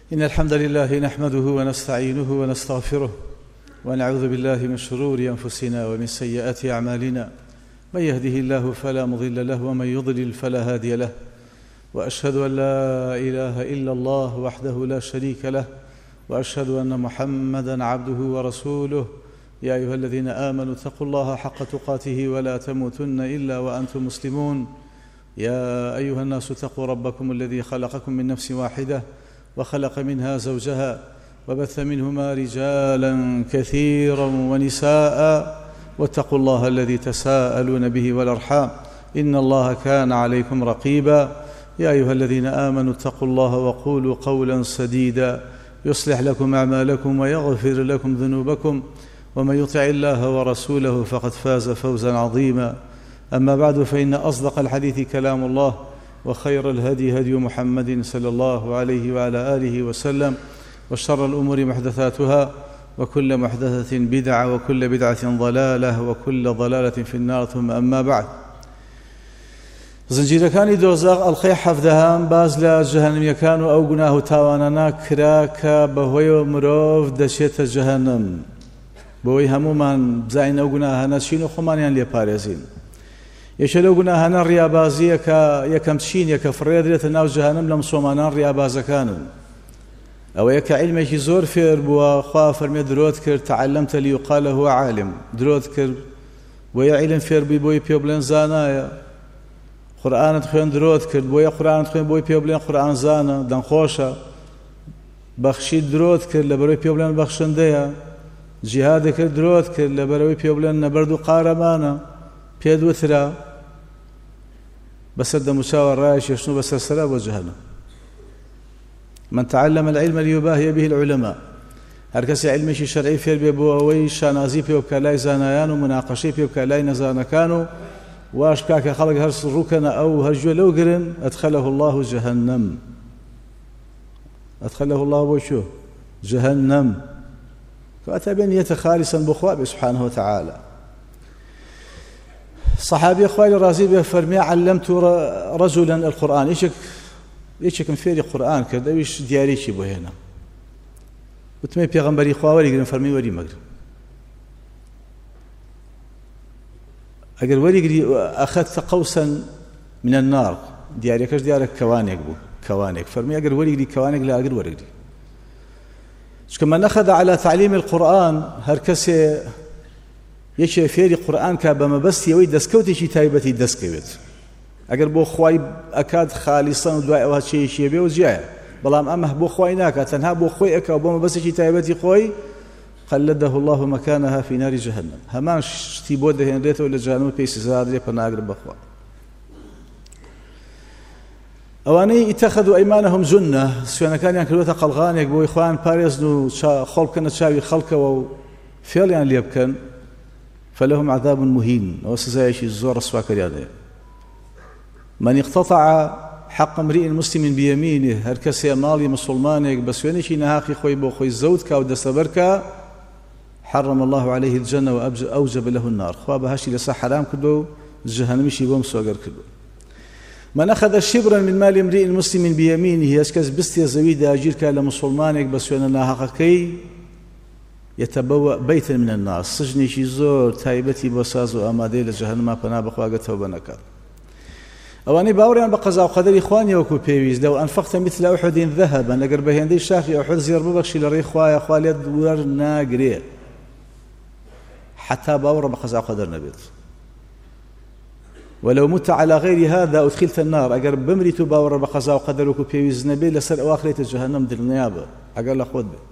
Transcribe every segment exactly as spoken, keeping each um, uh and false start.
إن الحمد لله نحمده ونستعينه ونستغفره ونعوذ بالله من شرور أنفسنا ومن سيئات أعمالنا من يهده الله فلا مضل له ومن يضلل فلا هادي له وأشهد أن لا إله إلا الله وحده لا شريك له وأشهد أن محمدًا عبده ورسوله يا أيها الذين آمنوا اتقوا الله حق تقاته ولا تموتن إلا وأنتم مسلمون يا أيها الناس اتقوا ربكم الذي خلقكم من نفس واحدة وخلق منها زوجها وبث منهما رجالا كثيرا ونساء واتقوا الله الذي تساءلون به والأرحام إن الله كان عليكم رقيبا يا أيها الذين آمنوا اتقوا الله وقولوا قولا سديدا يصلح لكم أعمالكم ويغفر لكم ذنوبكم ومن يطع الله ورسوله فقد فاز فوزا عظيما أما بعد فإن أصدق الحديث كلام الله وخير الهدي هدي محمد صلى الله عليه وعلى آله وسلم وشر الأمور محدثاتها وكل محدثة بدعة وكل بدعة ضلالة وكل ضلالة في النار ثم أما بعد زنجيرەکانی دۆزەق ئەڵقەی حەفدەهەم باز لە جەهەنەمیەکان و ئەو گوناه و تاوانانە کرا کە بەهۆیەوە مرۆڤ دەچێتە جەهەنەم بۆی هەمومان بزانین ئەو گوناهانە چین و خۆمانیان لێپارێزین. یەکێ لەو گوناهانە ڕیابازیە کە یەکەم چینە کە فڕێ دێتە ناو جەهەنەم لە مسڵمانان ڕیابازەکانن. ئەوەیە کە عیلمێکی زۆر فێر بووە خوا فەرمێ درۆت کرد تەعەلەمتە لیوقال هو عالم درۆت کرد بۆیە عیلم فێر بووی بۆی پێ بڵێن زانایە. قورئانت خوێن درۆت کرد بۆیە قورئانت خوێن بۆی پێ بڵێن قورئان زانە دەنخۆشە. بەخشی درۆت کرد لەبەرەوەی پێ بڵێن بەخشندەیە. جیهادی کرد درۆت کرد لەبەرەوەی پێ بڵێن نەبەرد و قارەمانە پێت وترا بەسەر دەموچاوە ڕایش یەشنوو بەسەر سەرا بۆ جەهەنەم. من تعلم العلم ليباهي به العلماء هەر کەسێ عیلمێکی شەرعی فێر بێ بۆ ئەوەی شانازی پێ بکە لای زانایان و مناقەشەی پێ بکە لای نەزانەکان و واش بکا کە خەڵک هەر ڕووکەنە ئەو هەرگوێ لەو گرن ئەدخەلەه الله جەهەنەم ئەدخەلەه الله بۆ چۆ جەهەنەم کەواتە بێ نیەتە خالیسەن بۆ خوا بێ سوبحانه وتعالى. صحابي خوالي رازي به فرمي علمت رجلا القرآن ايشك ايشك فيري قرآن كذا ايش دياريشي بو هنا وتمي بيغمبري خوالي قرن فرمي وري مقر اقل وري قري اخذت قوسا من النار دياريك ايش ديارك كوانيك بو كوانيك فرمي اقل وري قري كوانيك لا اقل وري قري كما ناخذ على تعليم القرآن هركسي یەکێ فێری قورئان کا بەمەبەستی ئەوەی دەستکەوتێکی تایبەتی دەستکەوێت ئەگەر بۆ خوای ئەکات خالیسەن و دوای ئەوە چێشیە بێ و جیایە بەڵام ئەمە بۆ خوای ناکات تەنها بۆ خۆی ئەکا و بۆ مەبەستێکی تایبەتی خۆی قەلەدەه الله مەکانەها فی ناری جەهەنەم هەمان شتی بۆ دەهێنرێتەوە لە جەهەنەم پێی سزا دەدرێ پەناگر بەخوا. ئەوانەی ئیتەخەذوا ئەیمانەهم جونە سوێنەکانیان کردوتە قەڵغانێک بۆی خۆیان پارێزن و خۆڵ بکەنە چاوی خەڵکەوە و فێڵیان لێ بکەن فلهم عذاب مهين وسزايش الزور رسوا كريانه. من اقتطع حق امرئ مسلم بيمينه هركسي مالي مسلمانك بس وينشي نهاخي خوي بو خوي زودك او دسبرك حرم الله عليه الجنه واوجب له النار خوا بهاشي لسا حرام كدو جهنم شي بوم سوغر كدو. من اخذ شبرا من مال امرئ مسلم بيمينه اسكز بستي زويد اجيرك لمسلمانك بس وين نهاخكي يتبوأ بيتا من النار سجني شي زور تايبتي بوساز وامادي لجهنم پنا بخوا توبه نكات. اواني باوريان بقضاء وقدر اخواني وكو بيويز لو انفقت مثل احد ذهبا لقر بهندي شافي احد زير ببخشي لري خوايا خوالي دور ناقري حتى باور بقضاء وقدر نبيت ولو مت على غير هذا ادخلت النار اقر بمريتو باور بقضاء وقدر وكو بيويز نبي لسر اواخريت جهنم دل نيابه اقل خود بي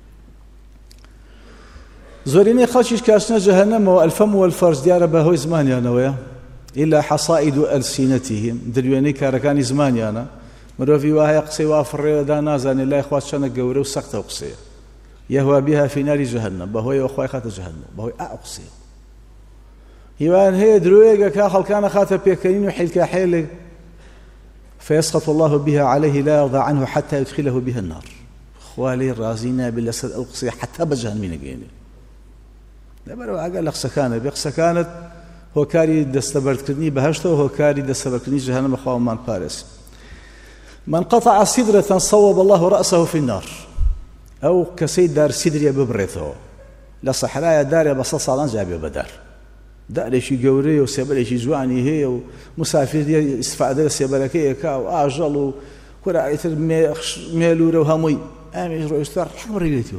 زۆرینەی خەڵکیش کاچنە جەهەنەمەوە الفم والفرج دیارە بەهۆی زمانیانەوەیە إلا حصائد ألسنتهم دلوێنەی کارەکانی زمانیانە مرۆڤی وایە قسەی وا فڕێدا نازانێت لای خوا چەنە گەورە و سەختە و قسەیە يهوى بها في نار جهنم بەهۆی ئەوە خوای خاتە جەهەنەم بەهۆی ئا قسەیە هیوان هەیە درۆیەکە کا خەڵکانە خاتە پێکەنین و حیلکە حێلێک فيسخط الله بها عليه لا يرضى عنه حتى يدخله بها النار خوا لێی ڕازی نابێت لەسەر ئەو قسەی حتا بە جەهەنەمی نەگەێنێ لەبەرەوە ئەگەر لە قسەکانە بێ قسەکانت هۆکاری دەستەبەردکردنی بەهەشتەوە هۆکاری دەستەبەردکردنی جەهەنەمە خوامان پارێز. من قطع سدرة صوب الله رأسه في النار أو كسيد دار سدرية ببريته لصحراء دار بصل صالان جابه بدار دار شي قوري وسيبل شي جواني هي ومسافر دي استفادة سيبلكيه كاو أجل وكرا يتر ميلور وهمي أمي روي استار حمر ريتو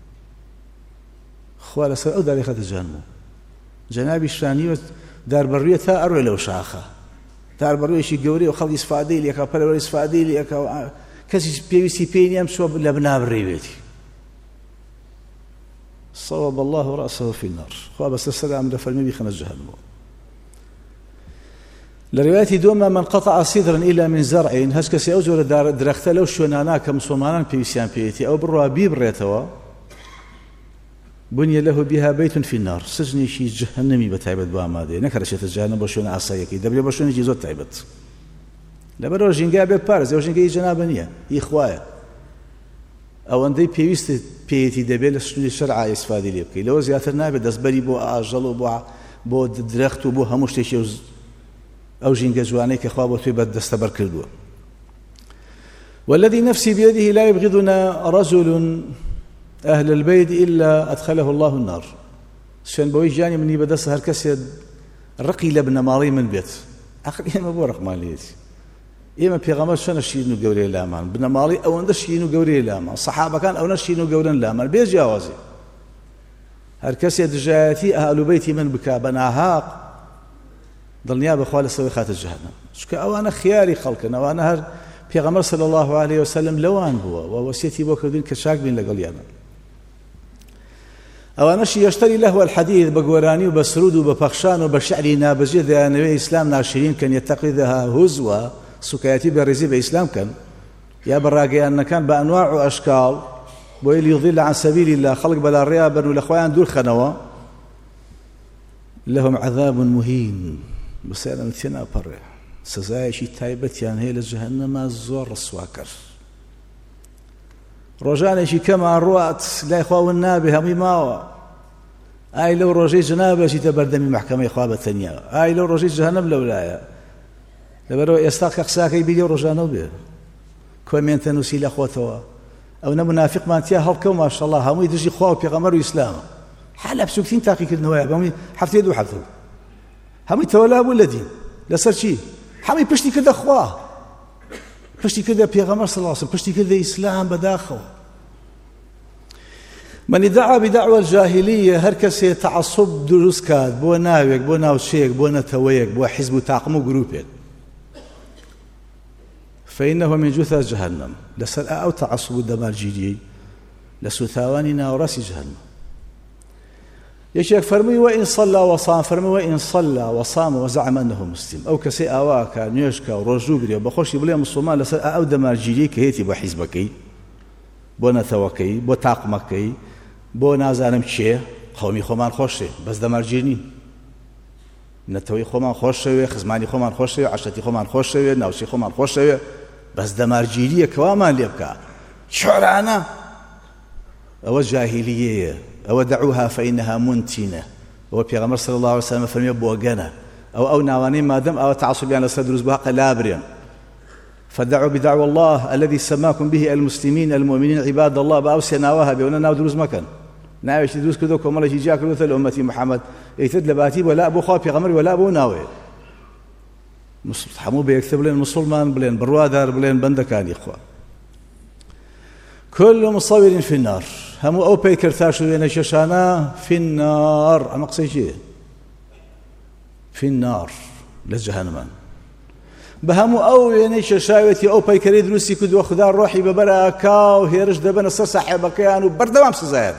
خوال سر أو دار خد جهنم جنابي الشاني دار برية تا أروي لو شاخة دار برية شي قوري وخلق استفادة لي كا بلا استفادة لي كا كسي بي سي بي ام شو لبنا بريتي صوب الله رأسه في النار خواه بس السلام رفرمي بيخنا جهنم لرواية دوما من قطع صدرا إلا من زرع هش كسي أوجور دار درخت لو شونانا كمسلمان بيسيان بيتي أو بروا بيبريتوا بني له بها بيت في النار سجني شي جهنمي بتعبد بامادي نكرشت الجهنم بشون عصايكي دبلي بشون يجي زود تعبت لبرو جينجا ببارز او جينجا جنابنيه اخوايا او اندي بيست بيتي دبل شرع استفادي ليبكي لو زياتر نابه دزبري بو اجل بو بو درخت بو همش تشي او جينجا جواني كخوا بو تبد دستبر كردو والذي نفسي بيده لا يبغضنا رجل أهل البيت إلا أدخله الله النار شان بوي جاني مني بدس هالكسر رقي لابن ماري من بيت أخر إما بورق ماليتي إما بيغمر شان الشينو قوري لامان بن ماري أو ندشينو قوري لامان صحابة كان أو نشينو قوري لامان بيجاوزي هالكسر جاتي أهل بيتي من بكا بناهاق ضلنيا بخوال سوي خات الجهنم شكا أو أنا خياري خلقنا وأنا هر بيغمر صلى الله عليه وسلم لوان هو ووسيتي بوكردين كشاك بين لقليانا أو نشي يشتري له الحديث بقوراني وبسرود وبفخشان وبشعري نابجي ذا نبي إسلام ناشرين كان يتقذها هزوة سكاياتي بالرزي بإسلام كان يا براقي أن كان بأنواع وأشكال ويلي يضل عن سبيل الله خلق بلا ريابا والأخوان دول خنوا لهم عذاب مهين بس أنا مثلنا برع سزاي شي تايبت يعني هي لجهنم الزور السواكر رجاني شي كما روات لا يخوا النابي همي ماوا اي لو رجي جنابه شي تبردمي محكمه اخوابه ثانيه اي لو رجي جهنم لولايا لبرو يستاق خساكي بيديو رجانو به كومين تنوسي اخوتوا او منافق ما انتيا هلكو ما شاء الله همي تجي خوا بيغمر الاسلام حلب سوكتين تاقي كدنوا همي حفتي دو حفتو همي تولا ولدين لسر شي همي بشتي كده اخواه پشتی کرده پیغمبر صلی الله علیه و سلم پشتی کرده اسلام بداخل من ادعى بدعوى الجاهليه هر کسی تعصب دروست کرد بو ناویک بو ناوچیک بو نتویک بو حزب تاقم و گروپیک فإنه من جثى جهنم لسر او تعصب الدمارجيدي لسثاواني ناوراس جهنم يشيك فرمي وإن صلى وصام فرمي وإن صلى وصام وزعم أنه مسلم أو كسي أواكا نيوشكا ورجوبري وبخوش يبلي مسلمان لسر أو دمارجيدي كهيتي بو حزبكي بو نتوكي بو تاقمكي بو نازانم چيه قومي خومان خوشي بس دمارجيني نتوي خومان خوشي خزماني خومان خوشي عشتي خومان خوشي ناوشي خومان خوشي بس دمارجيدي كوامان ليبكا شعرانا أو الجاهلية أو دعوها فإنها منتنة أو بيغمر صلى الله عليه وسلم فرمي بوغانا أو أو ناواني ما دام أو تعصب يعني صدر بها لابريا فدعوا بدعوى الله الذي سماكم به المسلمين المؤمنين عباد الله بأوسي ناوها بيونا ناو دروز مكان ناوش دروز كذوكم الله يجيك مثل أمتي محمد يتد لباتي ولا أبو خواب بيغمر ولا أبو ناوي حمو بيكتب لين مسلمان بلين بروادر بلين بندكاني إخوة كل مصور في النار هم أو بيكر ثاشو ينششانا في النار أما قصي شيء في النار لجهنم بهم أو ينششاوتي أو بيكر يدرسي كدو خدا روحي ببركة وهيرج دبنا صار صاحب كيانو بردوام سزايد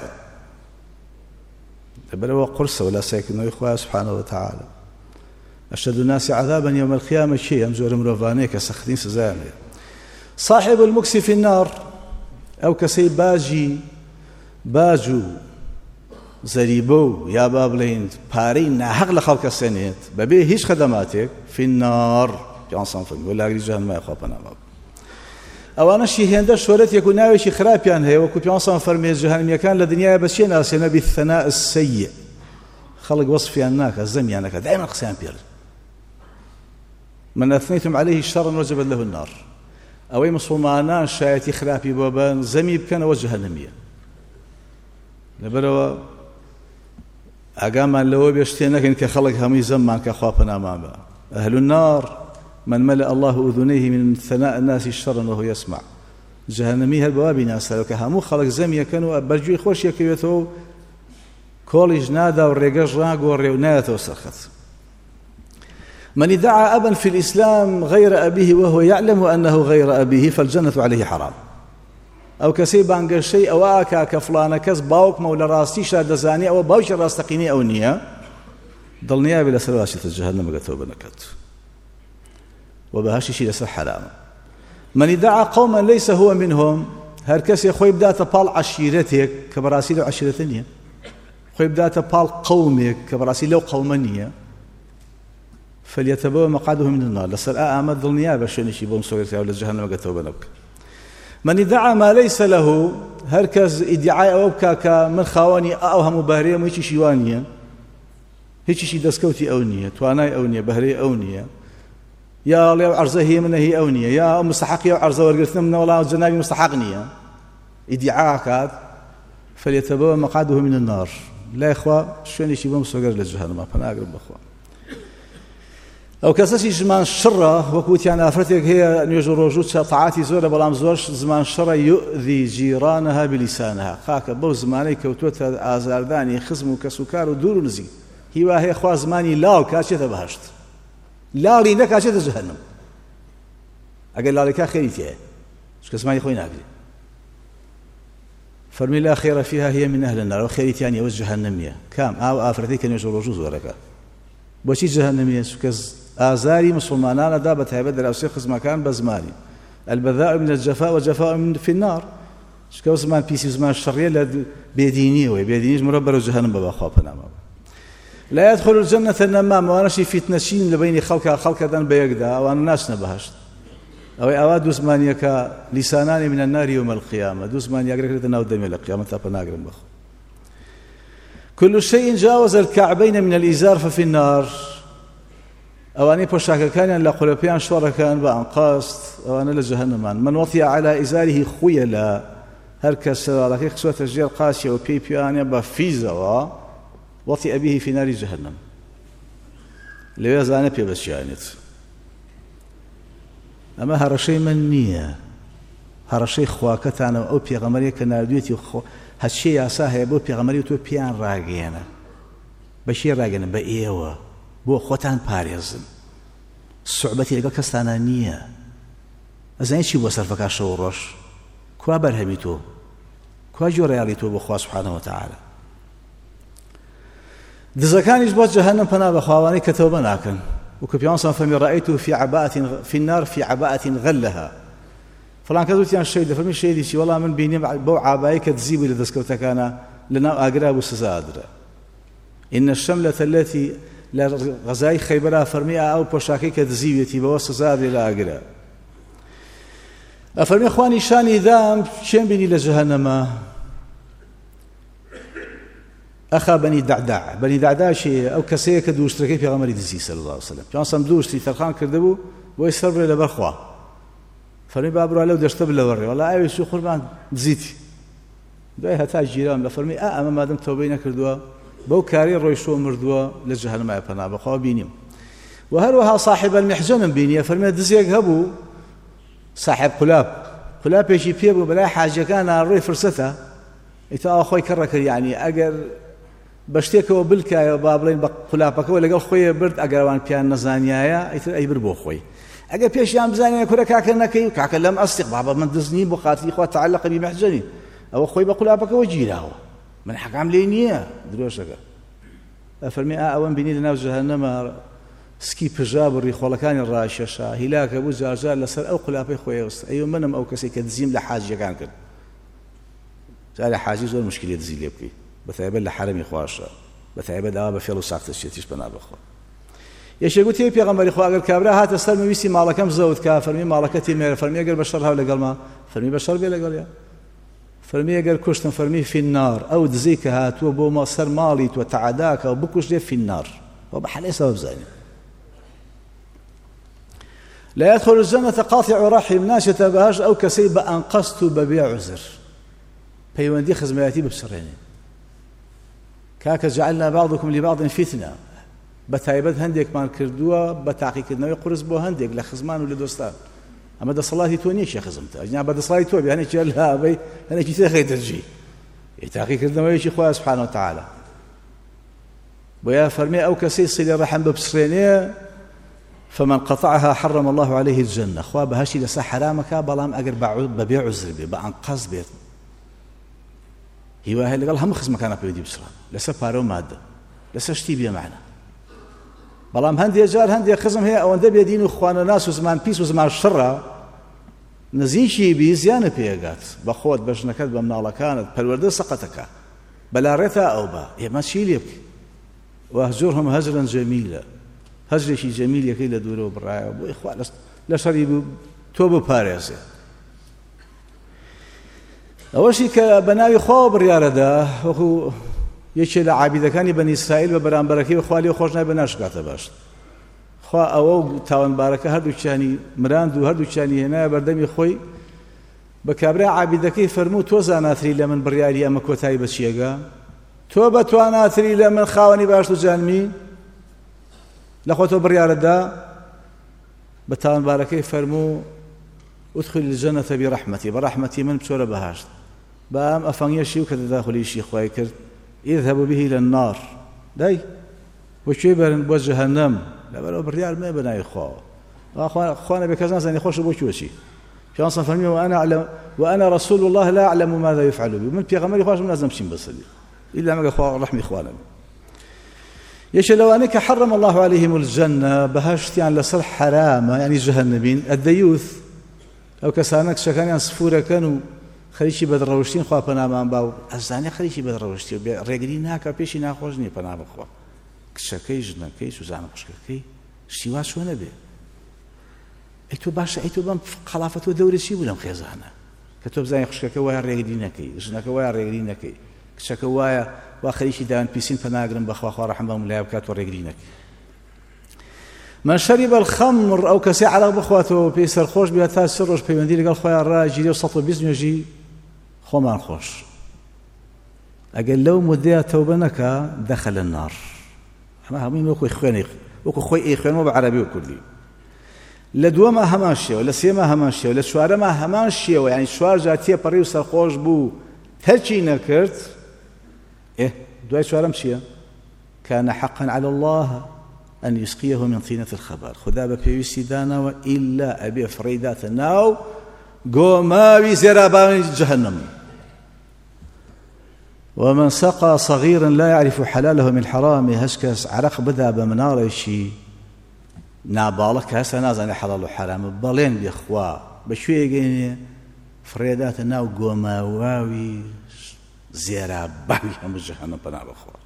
دبنا قرصة ولا ساكن إخوة سبحانه وتعالى أشد الناس عذابا يوم القيامة شيء أمزور مروفانيك سخدين سزايد صاحب المكس في النار أو كسي باجي باجو زريبو يا بابلين بارين ناحق لخلق السنة ببيه هيش خدماتك في النار جانسان فيلم ولا أجري جهنم ما يخافنا باب أو أنا شيء هندا شورت يكون ناوي شيء خراب يعني هي وكو جانسان فرمي جهنم يكان للدنيا بس شيء ناس ينبي الثناء السيء خلق وصف يناك الزم يناك دائما قسم بير من أثنيتم عليه الشر وجب له النار ئەوەی مسلمانان شایەتی خراپی بۆ بن زەمی بکەنەوە جەهەنەمیە. لەبەرەوە ئاگامان لەوە بێ شتێ نەکەین کە خەڵک هەمووی زەممان کە خوا پەنامان بە. أهل النار من ملأ الله أذنيه من ثناء الناس شرا وهو يسمع. جەهەنەمی هەر بەوا بیناسەرەوە کە هەموو خەڵک زەمیەکەن و بەرگوێی خۆش یەکەوێتەوە کۆڵیش نادا و ڕێگەش ڕاگۆڕێ و نایەتەوە سەرخەت. من ادعى أبا في الإسلام غير أبيه وهو يعلم أنه غير أبيه فالجنة عليه حرام. أو كسي بانقشي أو آكا كفلان كز باوك مولا راستي شاد زاني أو باوش راستقيني أو نية ضل نيابي لسرواشة الجهنم قتوب نكت وبهاشي شي لسر حرام. من ادعى قوما ليس هو منهم هر كسي خوي بدات بال عشيرتك كبراسيل عشيرتنية خوي بدات بال قومك كبراسيل لو قومنية فليتبوأ مقعده من النار لسر آمد ضل نيابة شو نشي بوم سويرتي أو للجهنم قتوب نكت. من ادعى ما ليس له هركز ادعاء أو بكاكا من خواني أوهم بهرية وهيك شيوانية هيك شي دسكوتي أونية تواناي أونية بهرية أونية يا الله عرضه هي من هي أونية يا مستحق يا عرضه ورقتنا من والله جنابي مستحقنية ادعاء كاد فليتبوأ مقعده من النار. لا يا إخوة شو نشي بوم سوير للجهنم فأنا أقرب أخوة أو كساشي زمان شرة وكوت يعني أفرتك هي نيجو روجود طاعاتي زورة بلام زورش زمان شرة يؤذي جيرانها بلسانها خاك بو زماني كوتوت آزارداني خزم وكسوكار ودور ونزي هي هي خوا زماني لاو كاشية بهشت لا لي نك كاشية جهنم أقل لا لك خيرتي شو كزماني خوي ناقلي فرمي لا خير فيها هي من أهل النار وخيرتي يعني وجه جهنمية كام أو أفرتك نيجو روجود زورك بوشي جهنمية شو كز آزاري مسلمانان دابت هاي بدل أو سيخز مكان بزماني البذاء من الجفاء وجفاء من في النار شكو زمان بيسي زمان الشرية لد بيدينية وبيدينيش مربر وجهنم بابا خوابنا لا يدخل الجنة النمام وانا شي فتنشين لبين خلق خلق دان بيقدا وانا ناس نبهشت أو أواد زمان يكا لسانان من النار يوم القيامة دو زمان يقرأ لنا ودم القيامة تابنا أقرأ بخ كل شيء جاوز الكعبين من الإزار ففي النار أواني بوشاكا كان لقلبيان شورا كان بأنقاست أوانا لجهنمان من وطي على إزاره خيلا هركس لكي خسوة تجير قاسية وبيبيانيا بفيزا وطي أبيه في نار جهنم لو يزانا بيبس يانت أما هرشي من نية هرشي خواكتانا أو بيغمريا كناردويتي هالشي ياساها يبو بيغمريا تو بيان راقينا بشي راقينا بإيوه بۆ خۆتان پارێزن سوعبەتی لەگەڵ کەستانە نییە ئەزانێت چی بۆ سەرفەکە شەو ڕۆژ کوا بەرهەمی تۆ کوا جۆرەیاڵی تۆ بۆ خوا سوبحانەهو وتەعالە دزەکانیش بۆ جەهەنەم پەنا بە خواوانەی کە تەوبە ناکەن وکە پیامبەر فەرمی رأيته في عباءة في النار في عباءة غلها فلان کەس وتیان شەیدە فەرمی شەیدی چی وەڵام من بینیم بەو عابایی کە دزیبووی لە دەستکەوتەکانە لەناو ئاگرا بوو سزادرە إن الشملة التي لغزاي خيبرها فرمي أو بوشاكي كدزيبيتي بوسط زادي لا أقرأ أفرمي أخواني شاني ذام شين بني لجهنم أخا بني دعدع بني دعدع شيء أو كسيه كدوشتركي في غمر دزي صلى الله عليه وسلم كان صمدوشتي ترخان كردبو ويسرب له برخوا فرمي بابرو عليه ودشتب له وري والله أيوة شو خربان دزيتي دوي هتا جيران لفرمي أه أما ما دام توبينا كردوا بو كاري رويشو مردوا لجهنم ما يبنا بخوا بينيم وهروها صاحب المحجن بيني فرمي دزيك هبو صاحب قلاب قلاب يجي بيبو بلا حاجه كان روي فرصته ايتا اخوي كرك يعني اجر بشتيك وبلكا بابلين بقلابك ولا قال خويا برد اجر وان بيان نزانيايا ايتا اي بربو خوي اجر بيش يام زانيا كركا كنكي كاك لم اصدق بابا من دزني بخاطري اخوات تعلق بمحجني او خوي بقلابك وجيلاو من حق عملينيه دروشك فرمي أوان بني لنا جهنم سكي بجاب الريخولكان الراششة هلاك أبو جارجار لسر أو قلابي خويا أيوم منهم أو كسي كتزيم لحاجة كان كن جاء حاجة زور مشكلة تزيل يبكي بثعبد لحرمي خواشا بثعبد أبا فيلو ساقط الشيء بنا بخوا يشي قلت يا بيغمبري خو أقل كابرا هات السلم ويسي مالكم زود كافرمي مالكتي مير فرمي أقل بشرها ولا قال ما فرمي بشر بلا قال يا فرمي أقل كشتن فرمي في النار أو دزيك هات وبو ما صار مالي وتعداك أو بكش في النار وبحل إيه سبب زين لا يدخل الجنة قاطع رحم ناشة بهاش أو كسي بأنقصت ببيع عذر بيواندي خزماتي ببسريني كاك جعلنا بعضكم لبعض فتنة بتايبت هنديك مان كردوها بتعقيق إنه يقرز بو هنديك لخزمان ولدوستان أما دا صلاتي تو نيش يا خزمت أجنا بدا صلاتي تو بي هنيك لا بي هنيك تخي ترجي تعقيق إنه يشي خواه سبحانه وتعالى ويا فرمي أو كسي صلي رحم ببسريني فمن قطعها حرم الله عليه الجنة خواه بهاشي لسا حرامك بلام أقر ببيع عذر بي بأنقص بيت هي اللي قال هم خز مكانه بيدي بسرعة لسه بارو مادة لسه شتي بيا معنا بلام هندي جار هندي خزم هي أو ندبي دين إخوان الناس وزمان بيس وزمان الشرة نزين شيء بيزيانة بيجات بخوت بجنا كذب من الله كانت بالورد سقطك بلا رثا أو با يا ما شيء يبكي وهجرهم هجرا جميلا هجر شيء جميل يكيل لدوره بالرعاية وإخوان لا شريب توبوا باريس أول شيء كبناوي خواب برياردا وهو يشي لعابد كان بني إسرائيل وبران بركي وخوالي وخوشنا بناش قاعدة باش خوا أو تاون باركة هردو شاني مراندو هردو شاني هنا بردمي خوي بكابرا عابد كي فرمو توزع ناثري لمن بريالي أما كوتاي بشيغا توبة تواناثري لمن خاوني باش تجانمي لخوتو برياردا بتاون باركي فرمو ادخل الجنة برحمتي برحمتي من بسورة بهاشت بام أفنيا شيء وكذا داخلي شيء خواي كرد اذهبوا به إلى النار داي وشي برن بو جهنم لا بلو بالريال ما بناي خوا أخوانا بكذا زين يخش بوشي وشي في أنصر فرمي وأنا أعلم وأنا رسول الله لا أعلم ماذا يفعل بي من بيغمري خواش من لازم شين بصلي إلا ما قال رحمي إخوانا يش لو أنك حرم الله عليهم الجنة بهاشت يعني لصر حرامة يعني جهنمين الديوث أو كسانك شكاني صفورة كانوا خليشي بدر روشتين خواه پنامان باو ازداني خليشي بدر روشتين ريقلي ناكا بيشي ناخوشني پنام خواه كشكي جنكي سوزانا قشكي شتيوات شو نبي ايتو باشا ايتو بام خلافتو دوري شي بولم خيزانا كتو بزاني قشكي وايا ريقلي ناكي جنكي وايا ريقلي ناكي كشكي وايا واخليشي دان بيسين پناقرن بخوا خواه رحمه الله ملايبكات وريقلي ناكي من شرب الخمر أو كسي على بخواته بيسر خوش بيتا سرش بيوندي قال خويا الراجل وسطو بيزنو يجي خو ما نخوش أقل لو مدية توبنك دخل النار أما همين وكو إخواني وكو خوي إخواني وبعربي وكلي لدوا ما هماشية ولا سيما هماشية ولا شوارع ما هماشية يعني شوار جاتية بريو سرخوش بو هرشي نكرت إيه دواي شوارع مشية كان حقا على الله أن يسقيه من طينة الخبر خذا ببيوسي دانا وإلا أبي فريدات الناو قوماوي زرابان جهنم ومن سقى صغيرا لا يعرف حلاله من حرامه هشكس عرق بدا بمنار شي نابالك هسا نازل حلال وحرام بالين بإخوة بشوية يجيني فريدات الناو قوماوي زرابان هم جهنم بنا بإخوة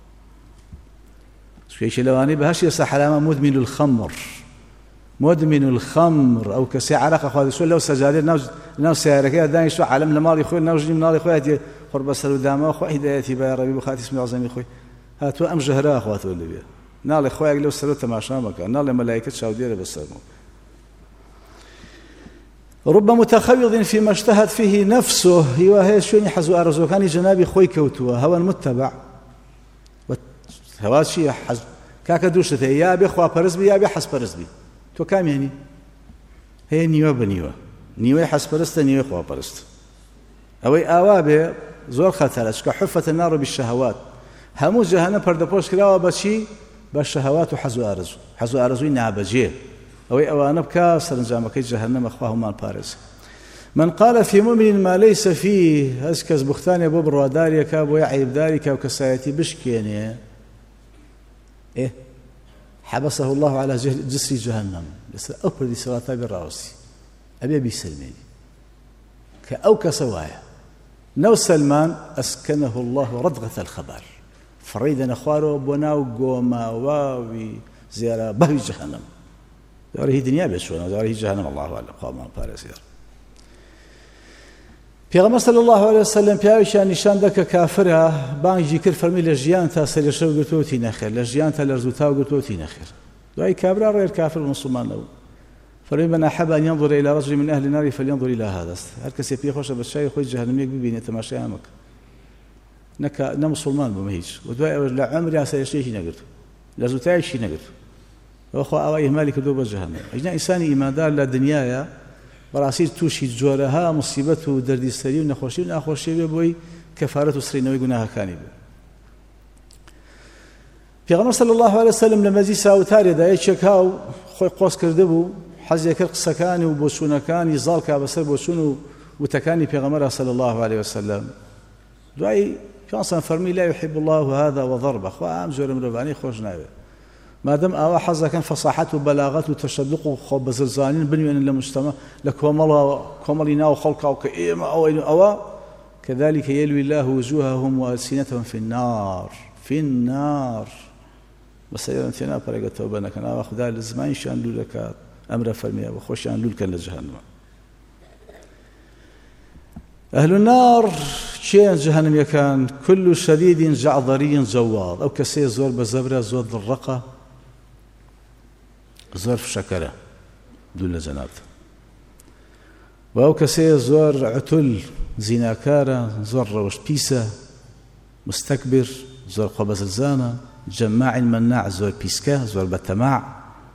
شيء لواني بهاش يسا حرامة مدمن الخمر مدمن الخمر أو كسي عرق أخوة شو لو سجادير ناوج ناوج سيارة كده داني شو عالم لمالي خوي ناوج من ناري خوي هدي قرب السلو داما أخوة هدايتي بيا ربي بخاتي اسمي عظيمي خوي هاتوا أم جهراء أخوات اللي بيا نالي خوي أقلو السلو تماشا مكان نالي ملايكة شاوديرة بالسلمو رب متخوض فيما اشتهت فيه نفسه هي شو يحزو أرزو كان جنابي خوي كوتوا هو المتبع هوا شيء حز كاك دوشته يا بإخوة برزبي يا بحس برزبي تو كام يعني هي نيوة بنيوة نيوة حس برست نيوة إخوة برست أوي آوابه زور خطرش كحفة النار بالشهوات همو جهنم پردپوش كراوه بشي بالشهوات وحزو أرزو حزو أرزوي نعبجيه أوي أوانب كاسر نجامكي جهنم أخواه مال بارز من قال في مؤمن ما ليس فيه أسكز بختاني أبو بروداري كابو يعيب داري كابو كسايتي بشكيني إيه حبسه الله على جسر جهنم لسه أفردي سواتا بالراوسي أبي أبي سلماني كأو كسوايا نو سلمان أسكنه الله ردغة الخبر فريدا أخواره بناو قوما واوي زيارة بهي جهنم زاره دنيا بيشونا زاره جهنم الله أعلم قاما بارسير پیغمبر صلی الله علیه وسلم پیاویشان نشان دکه کافره بانجی کر فرمی لجیان تا سرشو گرتوتی نخیر لجیان تا لرزوتا گرتوتی نخیر دوای کابرا غیر کافر مسلمان نو فمن أحب أن ينظر إلى رجل من أهل النار فلينظر إلى هذا. هل كسي بي خوش بالشاي خوي جهنم يقبل تماشي أمك نك نمسلمان بمهيج ودواء لا عمري سيشتي شيء نقدر لازوتاي شيء نقدر وأخو أوائه مالك دوب جهنم أجنا إنسان إيمان دار للدنيا براسيل توشي جورها مصيبته دردي سري ونخوشي ونخوشي بوي كفارة سرين ويقولها كاني في غمر صلى الله عليه وسلم لما زي ساوتاري دا يشكاو خوي قوس كردبو حزي كر قسكاني وبوشونكاني زالكا بسر بوشونو وتكاني في غمر صلى الله عليه وسلم دعي كان فرمي لا يحب الله هذا وضربه اخوا ام جور مرباني خوش ناوي ما دام أوا حظا كان فصاحته وبلاغته وتشدقه خب زلزالين بنيان للمجتمع لكوملا كوملنا وخلقه وكئيم أو أوا كذلك يلوي الله وجوههم وألسنتهم في النار في النار بس يرنتنا بريقة توبنا كان أخذ ذا الزمان شان لولك أمر فرمية وخوش شان لولك لجهنم أهل النار شيء جهنم يكان كل شديد جعذري زواض أو كسي زور بزبرة زور ضرقة ظرف شكرة دول جنات وأو كسي زور عتل زيناكارة زور روش بيسة مستكبر زور قبز الزانة جماع مناع زور بيسكا زور بتماع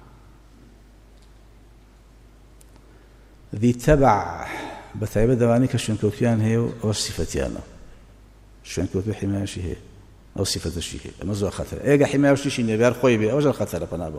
ذي تبع بتعيب دواني كشون كوتيان هي أو صفتيانا شون كوتو حماية شي هي أو صفة شي هي أما زور خطر إيجا حماية شي شي نبيار خوي بي أو جل خطر بنابخ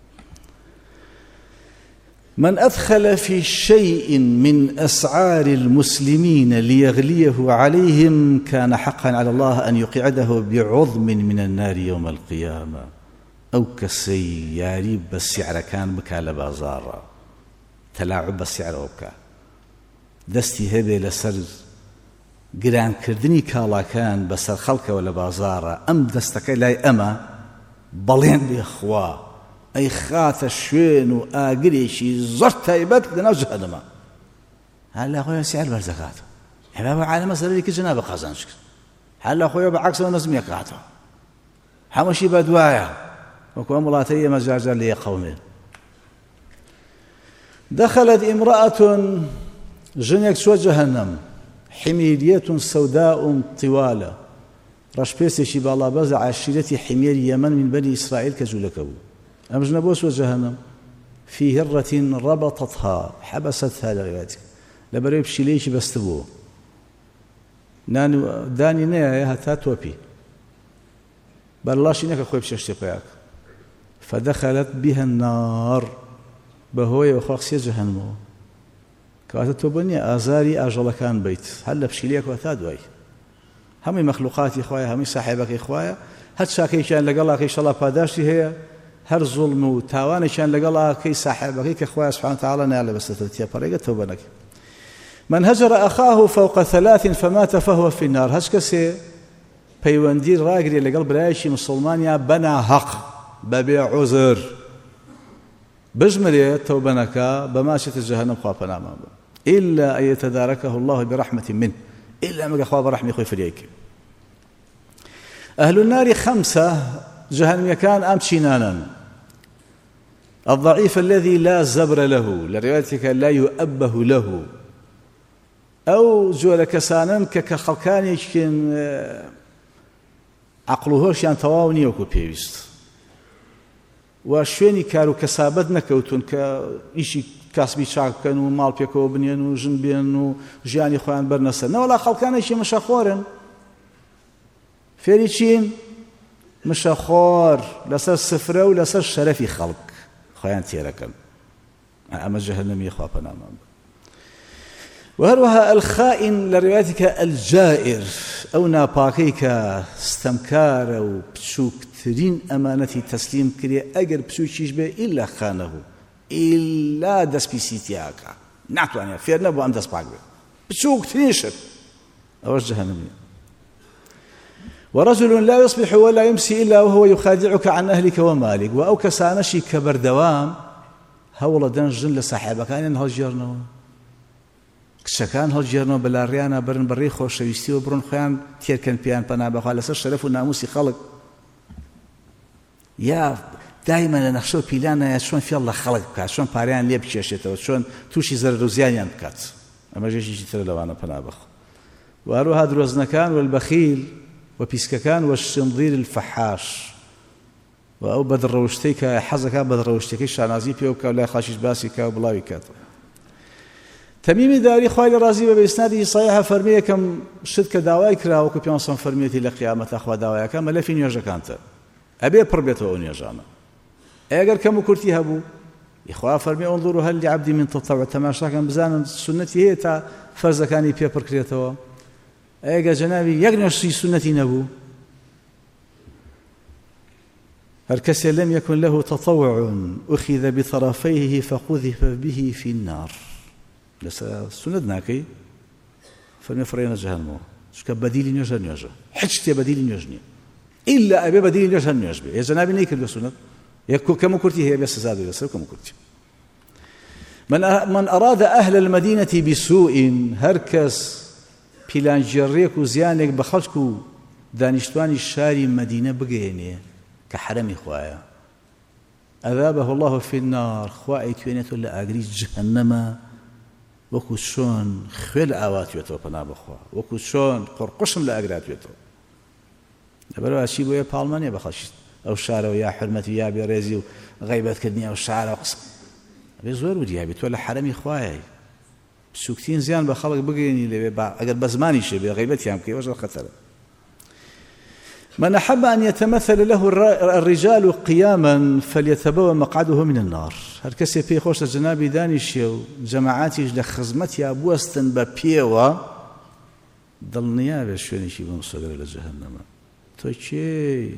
من أدخل في شيء من أسعار المسلمين ليغليه عليهم كان حقا على الله أن يقعده بعظم من النار يوم القيامة أو كسياري بالسعر كان بكال بازار تلاعب بالسعر وبكا دستي هبه لسر قران كردني كالا كان بسر خلق ولا بازار أم دستك لا أما بلين بإخوة أي خات الشوين وآقريشي زرت تايبت لنا جهنم هلا أخويا سعر برزقاته حبابا على مسألة لك جناب قازانشك هلا أخويا بعكس ونزمي قاته حمشي بدوايا وكوام ملاتية مجاجر لي قومين دخلت امرأة جنيك سوى جهنم حميرية سوداء طوالة رشبيسي شبالا بزع عشيرة حمير يمن من بني إسرائيل كجولكو أمجنبوس وجهنم في هرة ربطتها حبستها لغيرتك لبريب شليش بستبوه نانو داني نيا هتا توبي بل الله شينك أخوي بششتي قياك فدخلت بها النار بهوي وخاصية جهنم كانت توبني آزاري أجل كان بيت هل بشليك وثا دوي همي مخلوقاتي إخوايا همي صاحبك إخوايا هاد شاكي كان لقالك إن شاء الله باداشتي هي هر ظلم وتاوان كان لقالها كي صاحبك كإخوة سبحانه وتعالى نعلم بستتيا بريقة توبنك من هجر أخاه فوق ثلاث فمات فهو في النار هش كسي بيواندير راقري لقلب رايشي مسلمانيا بنا حق ببيع عذر بجملية توبنك بماشة الجهنم خوابنا أمام إلا أن يتداركه الله برحمة منه إلا أمك أخواب رحمة خوي فريك أهل النار خمسة جهنم كان أمشينانا الضعيف الذي لا زبر له لروايتك لا يؤبه له أو جول كسانا كخلقاني كن عقلهوش يعني تواوني وكو بيوست وشويني كارو كسابت نكوتون كإشي كاسبي شاكن ومال بيكو بنيان وجنبيان وجاني خوان برنسا ولا خلقاني شي مشاخورن فيريتشين مشاخور لسر سفرة ولسر شرفي خلق خيان تيركن أما جهنم يخاف نامم وهروها الخائن لروايتك الجائر أو ناباكيك استمكار أو بشوكترين أمانتي تسليم كري أجر بشوكيش به إلا خانه إلا دس بيسيتياك نعطوانيا فيرنا بو أم دس باك به بشوكترين شر أوش جهنم ورجل لا يصبح ولا يمسي إلا وهو يخادعك عن أهلك ومالك وأوكسانشي كبر دوام هولا دنجن لصاحبك أين هالجرنو كشكان هالجرنو بلا ريانا برن بري خوش يستي وبرن خيان تيركن بيان بنا بخال لسر شرف وناموسي خلق يا دایما لە نەخشە و پیلانە چۆن فێڵ لە خەڵک بکات چۆن پاریان لێ بکێشێتەوە چۆن تووشی زەرەر و زیانیان بکات ئەمە ژێژی ترە لەوانە پەنا بخۆ و هەروەها درۆزنەکان والبەخیل و پیسکەکان والشنظیر الفەحاش و ئەو بەدڕەوشتەی کە حەزەکە بەدڕەوشتەکەی شانازی پێ بکات و لای خەڵکیش باسی کات و بڵاوی کاتەوە تەمیمی داری خوای لە ڕازی بە بە ئیسنادی صحیحە فەرمێ یەکەم شت کە داوای کرا وەکو پێغەمبەر فەرمێتی لە قیامەتە خوا داوایەکە مەلەفی نوێژەکانتە ئەبێ پڕ بێتەوە ئەو نوێژانە ئەگەر کەم و کورتی هەبوو خوا فەرمێ انظروا هل لعبدی من تطوع تەماشاکەن بزانن سنەتی هەیە تا فەرزەکانی پێ پڕکرێتەوە ئەگەر جەنابی یەک نوێژی سنەتی نەبوو هر کەسێ لم يكن له تطوع أخذ بطرفيه فقذف به في النار لەسەر سنەت ناکەی فەرمێ فڕێنە جەهەنەمەوە چونکە بەدیلی نوێژ هەر نوێژە هیچ شتێ بەدیلی نوێژ نییە ئیلا ئەبێ بەدیلی نوێژ هەر نوێژ بێ جەنابی نەیکردووە سنەت کەم و کورتی هەیە بێ سزا بێ لەسەر کەم و کورتی من من أراد أهل المدينة بسوء هەر کەس پیلانجێڕێک و زیانێک بە خەڵک و دانیشتوانی شاری مەدینە بگەێنێ کە حرەمی خوایە ئەذابه الله في النار خوا ئەیتوێنێتەوە لە ئاگری جەهەنەمە وەکو چۆن خوێ لە ئاواتوێتەوە پەنا بخوا وەکو چۆن قڕقوشم لە ئاگراتوێتەوە لەبەرەوە چی بۆیە پاڵمانێ بە خەڵکی ئەو شارەوە یا حرمەتی یا بێڕێزی و غەیبەتکردنی ئەو شارە قسم ئەبێ زۆر وریابی تۆ لە حرەمی خوایە سوکتین زیان بە خەڵک بگەێنی لەوێ ئەگەر بە زمانیشێ بێ غەیبەتیان بکەی وەژە خەتەرە من أحب أن يتمثل له الرجال قياما فليتبوأ مقعده من النار هر کسی پی خوش جنابی دانیشی و جماعاتیش لخزمتی ابوستن با پیوا دڵنیا بێ شوێنێکی بمسۆگرە لە جەهەنەمە تۆ چی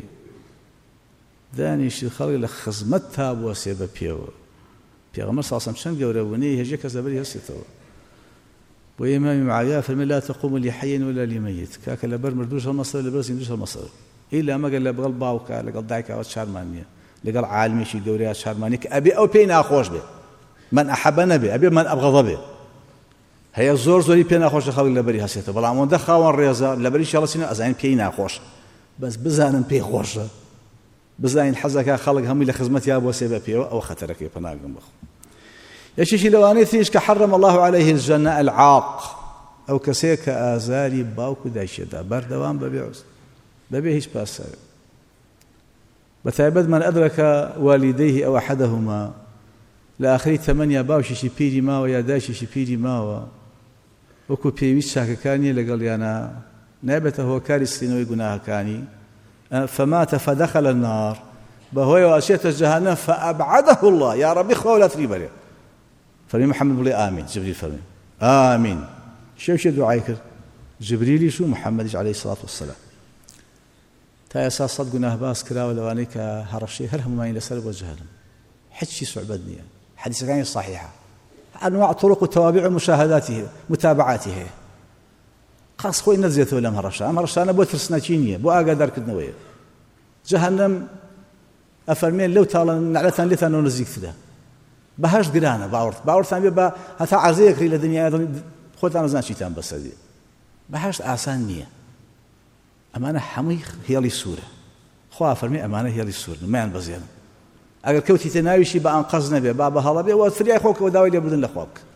دانیشی خەڵک لە خزمەت تا بوەسێ بە پێوە پێغەمبەر صلی الله علیه و چەند گەورە بوونی هێژە کەس لەبەری هەستێتەوە بۆ ئیمامی معاویە فەرمێ لا تقوم لحي ولا لميت کاکە لەبەر مردووش هەڵمەسەر لەبەر زیندوش هەڵمەسەر ئیلا مەگەر لەگەڵ باوکە لەگەڵ دایکەوە چارمان نییە لەگەڵ عالمیشی گەورەیە چارمانی کە ئەبێ ئەو پێی ناخۆش بێ من ئەحەبە نەبێ ئەبێ من ئەبغەضە بێ هەیە زۆر زۆری پێ ناخۆشە خەڵک لەبەری هەسێتەوە بەڵام ئەوەندە خاوەن ڕێزە لەبەری شەڵەچینە ئەزانین پێی ناخۆش بەس بزانن پێی خۆشە بزانین حەزەکە خەڵک هەمووی لە خزمەتیا بۆسێ بە پێوە ئەوە خەتەرەکەی پەناگەم بخۆ یەکێکی لەوانەی تریش کە حرم الله عليه الجنة العاق ئەو کەسەیە کە ئازاری باوک و دایکێدا بەردەوام بەبێ عوز بەبێ هیچ پاسەوێ بەتایبەت من ئەدرەکە والدەیه ئەو ئەحەدەهما لە ئاخری تەمەنیا باوکێکی پیری ماوە یا دایکێکی پیری ماوە وەکو پێویست چاکەکانی لەگەڵیانە نابێتە هۆکاری سرینەوەی گوناهەکانی فمات فدخل النار بەهۆیەوە ئەچێتە جەهەنەم فأبعده الله یا ربی خوا لاتری بەرێ فەرمی محەممەد بڵێ ئامین جبریل فەرمی ئامین شێوشێ دوعای کرد جبریلیش و محەممەدیش عەلەیهی سڵات وەسەلام تا ئێستا سەد گوناه باس کراوە لەوانەی کە هەڕەشەی هەر هەمومانی لەسەر بۆ جەهەنەم هیچی سوعبەت نییە حەدیثەکانی صحیحە أنواع طرق وتوابع ومشاهداته متابعاته هەیە قاس خۆی نەدزێتەوە لەم هەڕەشە ئەم هەڕەشانە بۆ ترسنەکی نییە بۆ ئاگادارکردنەوەیە جەهەنەم ئەفەرمێن لەو تاڵە نەعلەتان لێتانەوە نزیکترە بەهەشت گرانە باوەڕ باوەڕتان بێ بە هەتا عەرزەیەکری لە دنیاە خۆتان نەزان چیتان بەسەردێ بەهەشت ئاسان نییە ئەمانە هەمووی هێڵی سوورە خوا فەرمێ ئەمانە هێڵی سوورن مایان بەزێنن ئەگەر کەوتیتە ناویشی بە ئەنقەز نەبێ با بە هەڵە بێ وە فریای خۆکەوە داوای لێبوردن لە خوا بکە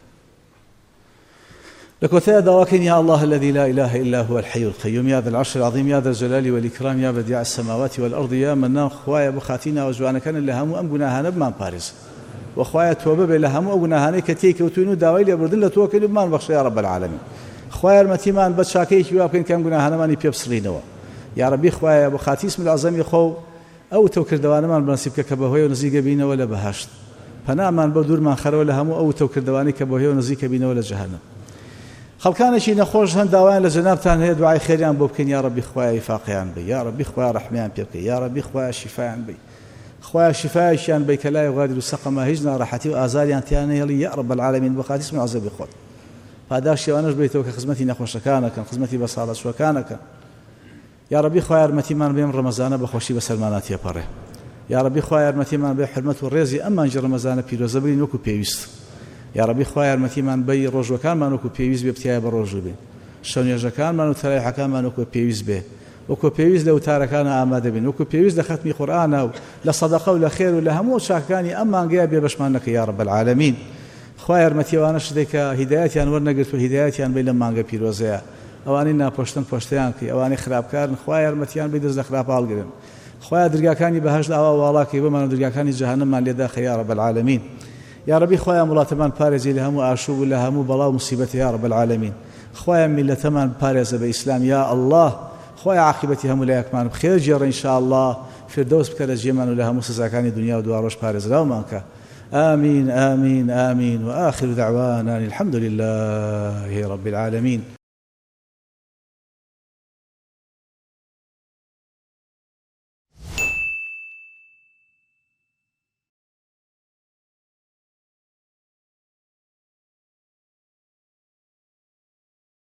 لكوتايا دواكين يا الله الذي لا إله إلا هو الحي القيوم يا ذا العرش العظيم يا ذا الجلال والإكرام يا بديع السماوات والأرض يا منان خوايا بخاتينا وجوانا كان لهم أم قناهانا بمان باريس وخوايا توبة لهم أم قناهانا كتيك وتوينو داوي لبردن لتوكل بمان بخش يا رب العالمين خوايا المتيمان بتشاكيك وابكن كان قناهانا ماني بيبصرينوا يا ربي خوايا بخاتي اسم العظيم يخو أو توكل دوانا من بنصيبك كبهوي ونزيق بينا ولا بهشت فنامان بدور من خروا لهم أو توكل دواني كبهوي ونزيق بينا ولا جهنم خەڵکانێکی نەخۆش هەند داوایان لە جەنابتان هەیە دوعای خێریان بۆ بکەین یا ڕەبی خوایە ئیفاقیان بێ یا ڕەبی خوایە ڕەحمیان پێ بکەی یا ڕەبی خوایە شیفایان بێ خوایە شیفایەکیان بێ کە لا یوغادر سەقەما هیچ ناڕەحەتی و ئازاریان تیان نەهێڵی یا رب العالمین بە خاتی اسم عەزەبی خۆت پاداشی ئەوانەش بێتەوە کە خزمەتی نەخۆشەکانەکەن خزمەتی بە ساڵەچووەکانەکەن یا ڕەبی خوایە یارمەتیمان بێم ڕەمەزانە بەخۆشی بەسەرمانە تێپەڕێ یا ڕەبی خوایە یارمەتیمان بێ حرمەت و ڕێزی ئەم مانجی ڕەمەزانە پیرۆزە بگرین وەکو پێویست یا ربی خوای یارمەتیمان بەی ڕۆژوەکانمان وەکو پێویست بێ بتیایە بە ڕۆژوو بێ شەو نوێژەکانمان و تەراویحەکانمان وەکو پێویست بێ وەکو پێویست لە وتارەکانە ئامادە بین، وەکو پێویست لە ختمی قورئانە و لە سەدەقە و لە خێر و لە هەموو چاکەکانی ئەم مانگەیە بێ بەشمان نەکەی یا رب العالمین. خوا یارمەتیەوانە شتێک کە هیدایەتیان وەرنەگرت و هیدایەتیان بێ لە مانگە پیرۆزەیە، ئەوانەی ناپۆشتن پۆشتیان کەی، ئەوانەی خراپکارن خوا یارمەتیان بێ دەست لە خراپ هەڵگرن. خوا دەرگاکانی بەهەشت ئاوا واڵاکەی بۆمان و دەرگاکانی جەهەنەممان لێداخە یا رب العالمین. یا ربی خوایە وڵاتەمان پارێزی لە هەموو ئاشوب و لە هەموو بەڵاو موسیبەت یا رب العالمین. خوایە میلەتەمان پارێزە بە ئیسلام یا الله. خوایە عاقبەتی هەموو لایەکمان بخێر جێڕە ئینشاء الله، فردەوس بکە لە جێمان و لە هەموو سزاکانی دنیا و دواڕۆژ پارێزراومان کە. آمين آمين آمين وآخر دعوانا الحمد لله رب العالمين.